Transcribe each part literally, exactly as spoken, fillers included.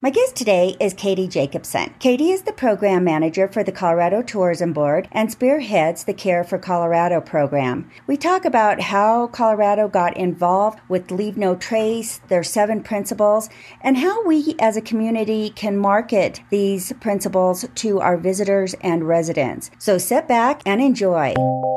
My guest today is Katie Jacobson. Katie is the program manager for the Colorado Tourism Board and spearheads the Care for Colorado program. We talk about how Colorado got involved with Leave No Trace, their seven principles, and how we as a community can market these principles to our visitors and residents. So sit back and enjoy.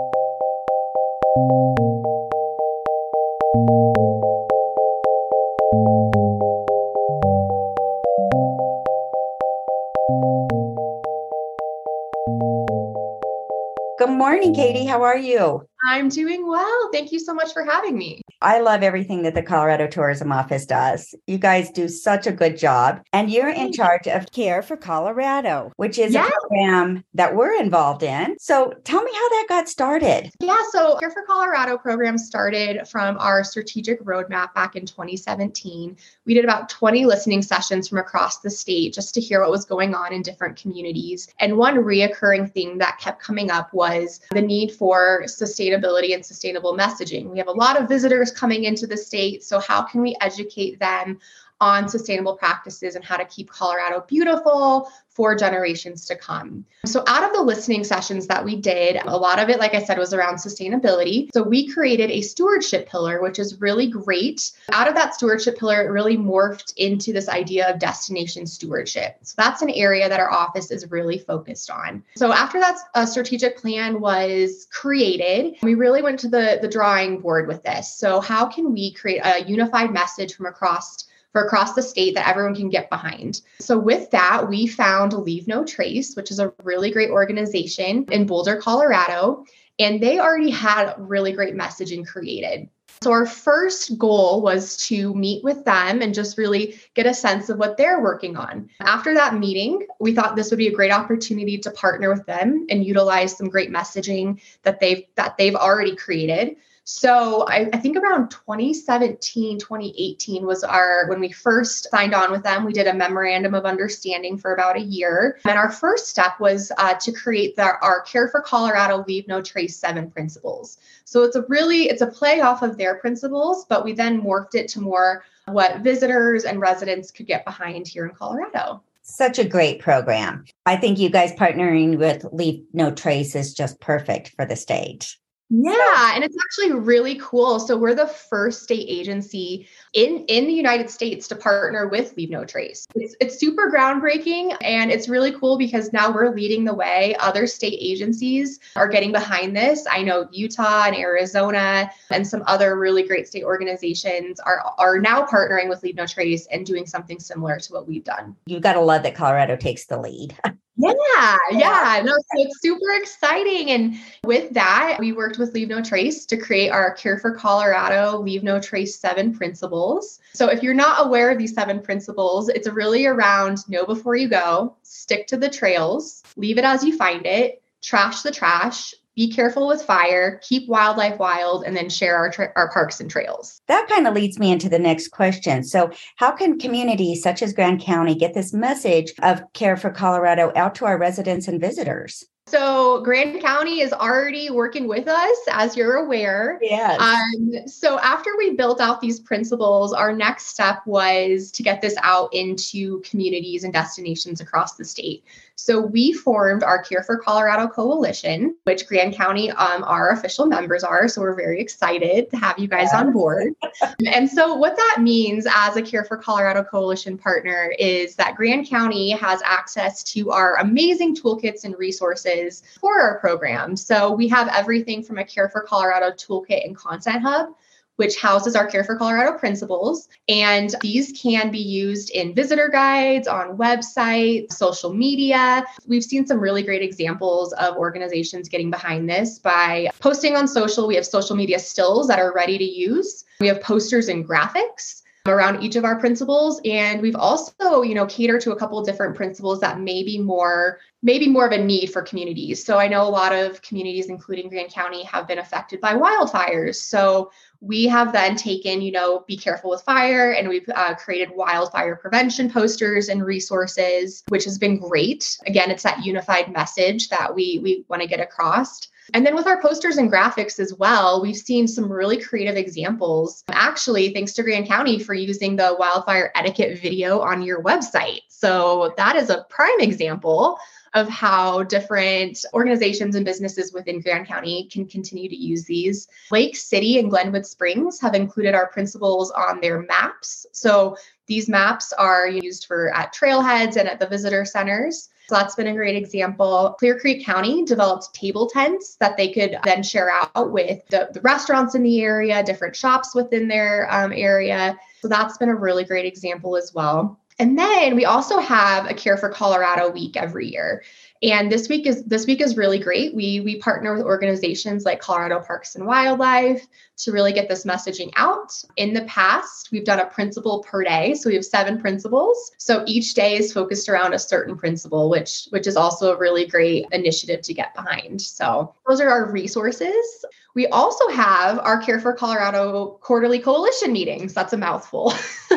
Good morning, Katie. How are you? I'm doing well. Thank you so much for having me. I love everything that the Colorado Tourism Office does. You guys do such a good job. And you're in charge of Care for Colorado, which is Yeah. a program that we're involved in. So tell me how that got started. Yeah, so Care for Colorado program started from our strategic roadmap back in twenty seventeen. We did about twenty listening sessions from across the state just to hear what was going on in different communities. And one reoccurring thing that kept coming up was the need for sustainability and sustainable messaging. We have a lot of visitors coming into the state, so how can we educate them on sustainable practices and how to keep Colorado beautiful for generations to come? So out of the listening sessions that we did, a lot of it, like I said, was around sustainability. So we created a stewardship pillar, which is really great. Out of that stewardship pillar, it really morphed into this idea of destination stewardship. So that's an area that our office is really focused on. So after that uh, strategic plan was created, we really went to the, the drawing board with this. So how can we create a unified message from across for across the state that everyone can get behind? So with that, we found Leave No Trace, which is a really great organization in Boulder, Colorado, and they already had really great messaging created. So our first goal was to meet with them and just really get a sense of what they're working on. After that meeting, we thought this would be a great opportunity to partner with them and utilize some great messaging that they've that they've already created. So I, I think around twenty seventeen, twenty eighteen was our, when we first signed on with them, we did a memorandum of understanding for about a year. And our first step was uh, to create the, our Care for Colorado Leave No Trace seven principles. So it's a really, it's a play off of their principles, but we then morphed it to more what visitors and residents could get behind here in Colorado. Such a great program. I think you guys partnering with Leave No Trace is just perfect for the state. Yeah, and it's actually really cool. So we're the first state agency in, in the United States to partner with Leave No Trace. It's, it's super groundbreaking, and it's really cool because now we're leading the way. Other state agencies are getting behind this. I know Utah and Arizona and some other really great state organizations are, are now partnering with Leave No Trace and doing something similar to what we've done. You got to love that Colorado takes the lead. Yeah, yeah. No, so it's super exciting. And with that, we worked with Leave No Trace to create our Care for Colorado Leave No Trace seven principles. So if you're not aware of these seven principles, it's really around know before you go, stick to the trails, leave it as you find it, trash the trash, be careful with fire, keep wildlife wild, and then share our tra- our parks and trails. That kind of leads me into the next question. So how can communities such as Grand County get this message of Care for Colorado out to our residents and visitors? So Grand County is already working with us, as you're aware. Yes. Um, so after we built out these principles, our next step was to get this out into communities and destinations across the state. So we formed our Care for Colorado Coalition, which Grand County, um, our official members are. So we're very excited to have you guys Yes. on board. And so what that means as a Care for Colorado Coalition partner is that Grand County has access to our amazing toolkits and resources for our program. So we have everything from a Care for Colorado toolkit and content hub, which houses our Care for Colorado principles. And these can be used in visitor guides, on websites, social media. We've seen some really great examples of organizations getting behind this by posting on social. We have social media stills that are ready to use. We have posters and graphics around each of our principles. And we've also, you know, catered to a couple of different principles that may be more, maybe more of a need for communities. So I know a lot of communities, including Grand County, have been affected by wildfires. So We have then taken, you know, be careful with fire, and we've uh, created wildfire prevention posters and resources, which has been great. Again, it's that unified message that we we want to get across. And then with our posters and graphics as well, we've seen some really creative examples. Actually, thanks to Grand County for using the wildfire etiquette video on your website. So that is a prime example of how different organizations and businesses within Grand County can continue to use these. Lake City and Glenwood Springs have included our principles on their maps. So these maps are used for at trailheads and at the visitor centers. So that's been a great example. Clear Creek County developed table tents that they could then share out with the, the restaurants in the area, different shops within their um, area. So that's been a really great example as well. And then we also have a Care for Colorado week every year. And this week is this week is really great. We we partner with organizations like Colorado Parks and Wildlife to really get this messaging out. In the past, we've done a principle per day. So we have seven principles. So each day is focused around a certain principle, which which is also a really great initiative to get behind. So those are our resources. We also have our Care for Colorado quarterly coalition meetings. That's a mouthful.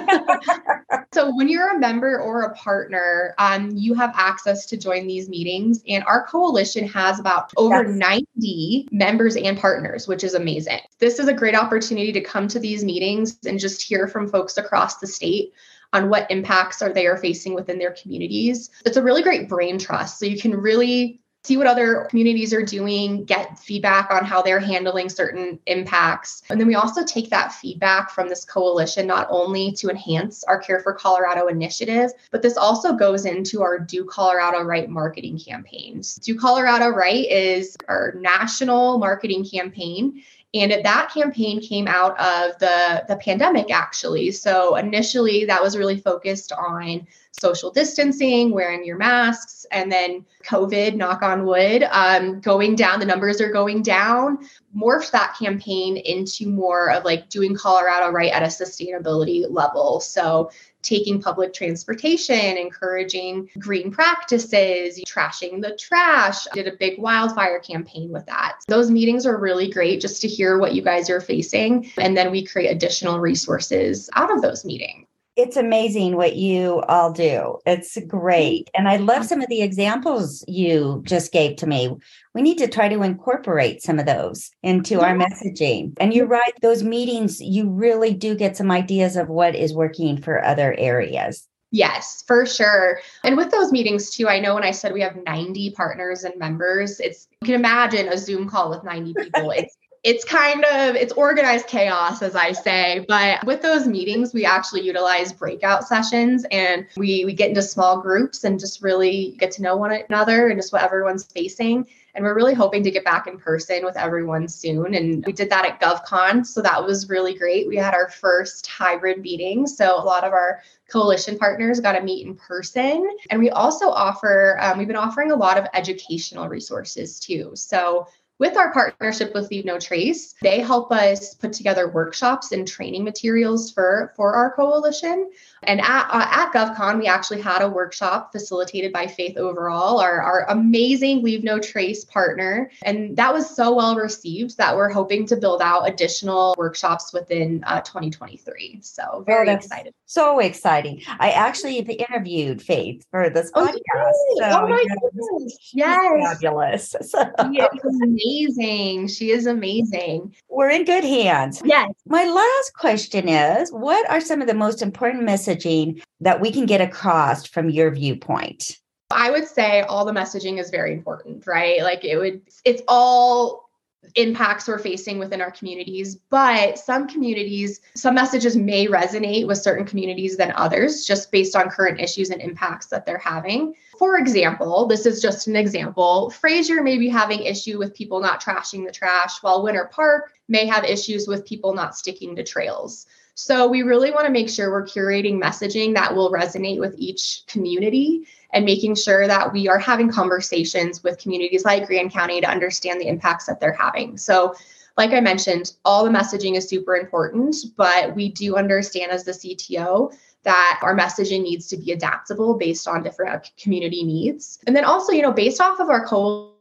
So when you're a member or a partner, um, you have access to join these meetings. And our coalition has about over yes. ninety members and partners, which is amazing. This is a great opportunity to come to these meetings and just hear from folks across the state on what impacts are they are facing within their communities. It's a really great brain trust. So you can really see what other communities are doing, get feedback on how they're handling certain impacts. And then we also take that feedback from this coalition, not only to enhance our Care for Colorado initiative, but this also goes into our Do Colorado Right marketing campaigns. Do Colorado Right is our national marketing campaign. And that campaign came out of the, the pandemic, actually. So initially, that was really focused on social distancing, wearing your masks, and then COVID, knock on wood, um, going down. The numbers are going down. Morphed that campaign into more of like doing Colorado right at a sustainability level. So taking public transportation, encouraging green practices, trashing the trash. Did a big wildfire campaign with that. Those meetings are really great just to hear what you guys are facing. And then we create additional resources out of those meetings. It's amazing what you all do. It's great. And I love some of the examples you just gave to me. We need to try to incorporate some of those into yeah. our messaging. And you're right, those meetings, you really do get some ideas of what is working for other areas. Yes, for sure. And with those meetings too, I know when I said we have ninety partners and members, it's you can imagine a Zoom call with ninety people. It's It's kind of, it's organized chaos, as I say, but with those meetings, we actually utilize breakout sessions and we, we get into small groups and just really get to know one another and just what everyone's facing. And we're really hoping to get back in person with everyone soon. And we did that at GovCon. So that was really great. We had our first hybrid meeting. So a lot of our coalition partners got to meet in person. And we also offer, um, we've been offering a lot of educational resources too. So with our partnership with Leave No Trace, they help us put together workshops and training materials for, for our coalition. And at, uh, at GovCon, we actually had a workshop facilitated by Faith Overall, our, our amazing Leave No Trace partner. And that was so well received that we're hoping to build out additional workshops within uh, twenty twenty-three. So very oh, excited. So exciting. I actually interviewed Faith for this oh, podcast. So, oh my yeah, goodness. Yes. Fabulous. So. She is amazing. She is amazing. We're in good hands. Yes. My last question is, what are some of the most important messaging that we can get across from your viewpoint? I would say all the messaging is very important, right? Like it would, it's all impacts we're facing within our communities, but some communities, some messages may resonate with certain communities than others, just based on current issues and impacts that they're having. For example, this is just an example, Fraser may be having issue with people not trashing the trash, while Winter Park may have issues with people not sticking to trails. So we really want to make sure we're curating messaging that will resonate with each community and making sure that we are having conversations with communities like Grand County to understand the impacts that they're having. So like I mentioned, all the messaging is super important, but we do understand as the C T O that our messaging needs to be adaptable based on different community needs. And then also, you know, based off of our coalition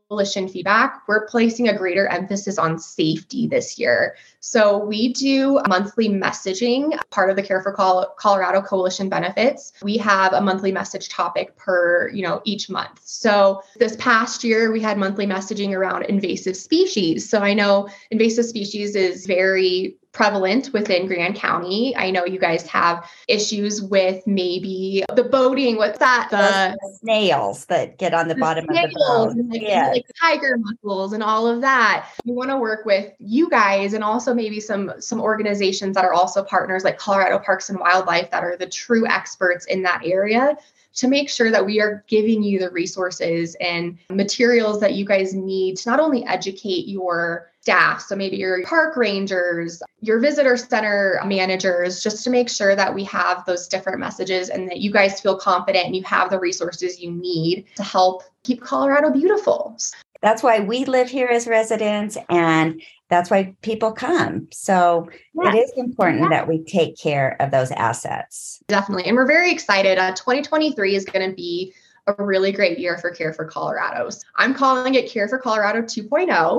coalition feedback, we're placing a greater emphasis on safety this year. So we do monthly messaging, part of the Care for Col- Colorado Coalition benefits. We have a monthly message topic per, you know, each month. So this past year, we had monthly messaging around invasive species. So I know invasive species is very prevalent within Grand County. I know you guys have issues with maybe the boating. What's that? The, the snails that get on the, the bottom of the boat. And like, yes. like tiger mussels and all of that. We want to work with you guys and also maybe some some organizations that are also partners like Colorado Parks and Wildlife that are the true experts in that area, to make sure that we are giving you the resources and materials that you guys need to not only educate your staff, so maybe your park rangers, your visitor center managers, just to make sure that we have those different messages and that you guys feel confident and you have the resources you need to help keep Colorado beautiful. That's why we live here as residents, and that's why people come. So yes. It is important yes. that we take care of those assets. Definitely. And we're very excited. Uh, twenty twenty-three is going to be a really great year for Care for Colorado. I'm calling it Care for Colorado two point oh.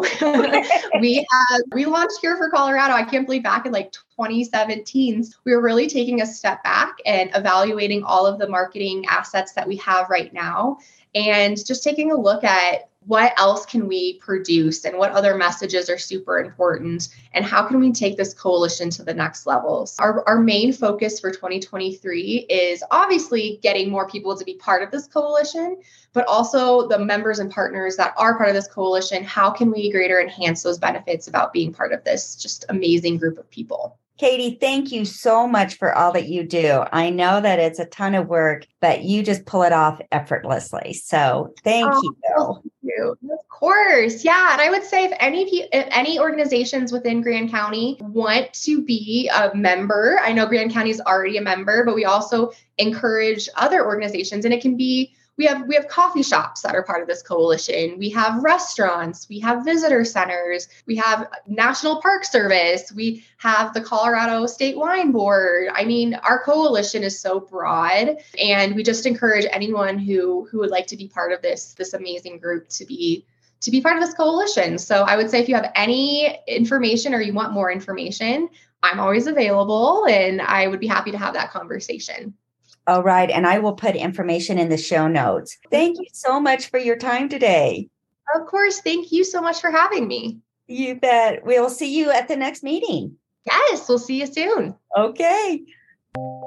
we have, we launched Care for Colorado. I can't believe back in like twenty seventeen, we were really taking a step back and evaluating all of the marketing assets that we have right now, and just taking a look at what else can we produce and what other messages are super important and how can we take this coalition to the next levels. Our, our main focus for twenty twenty-three is obviously getting more people to be part of this coalition, but also the members and partners that are part of this coalition. How can we greater enhance those benefits about being part of this just amazing group of people? Katie, thank you so much for all that you do. I know that it's a ton of work, but you just pull it off effortlessly. So thank oh, you. Thank you. Of course. Yeah. And I would say if any if any organizations within Grand County want to be a member, I know Grand County is already a member, but we also encourage other organizations, and it can be We have we have coffee shops that are part of this coalition. We have restaurants. We have visitor centers. We have National Park Service. We have the Colorado State Wine Board. I mean, our coalition is so broad, and we just encourage anyone who who would like to be part of this this amazing group to be to be part of this coalition. So I would say if you have any information or you want more information, I'm always available, and I would be happy to have that conversation. All right. And I will put information in the show notes. Thank you so much for your time today. Of course. Thank you so much for having me. You bet. We'll see you at the next meeting. Yes, we'll see you soon. Okay.